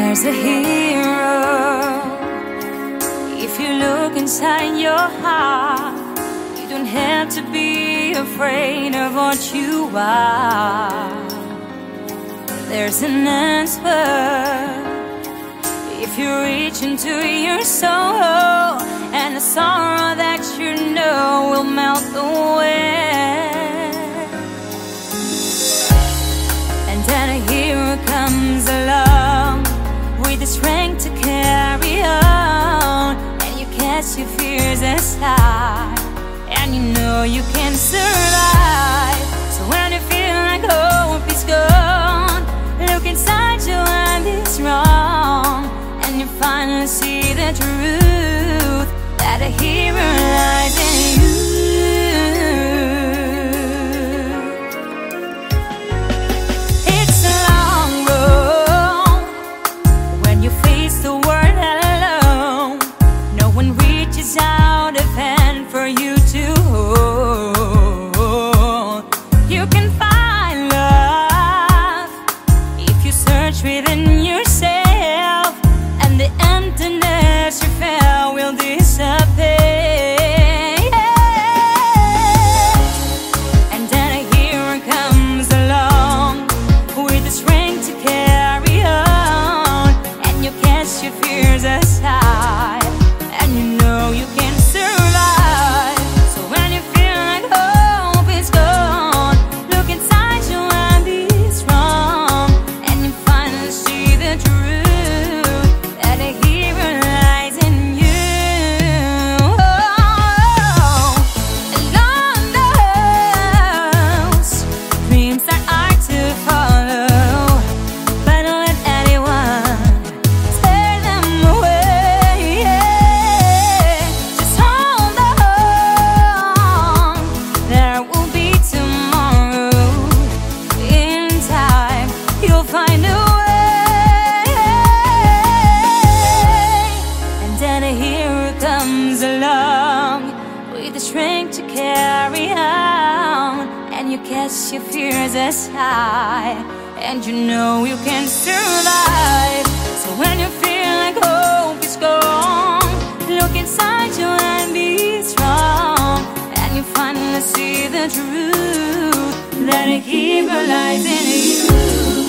There's a hero. If you look inside your heart, you don't have to be afraid of what you are. There's an answer if you reach into your soul, and the sorrow that you know will melt away. And then a hero comes along with the strength to carry on, and you cast your fears aside, and you know you can survive. So when you feel like hope is gone, look inside you and it's wrong, and you finally see the truth, that a hero lies in you. It's a long road when you face the world alone. No one reaches out a hand for you to hold. You can find love if you search within yourself, and the emptiness you felt will disappear. And then a hero comes along with the strength to carry on, and you cast your fears aside, and you know you can survive. So when you feel like hope is gone, look inside you and be strong, and you finally see the truth, that a hero lies in you. Along those dreams that are to follow, but don't let anyone tear them away. Just hold on, there will be tomorrow. In time, you'll find a way. And then a hero comes along with the strength to carry on, and you cast your fears aside, and you know you can survive. So when you feel like hope is gone, look inside you and be strong, and you finally see the truth, that a hero lies in you.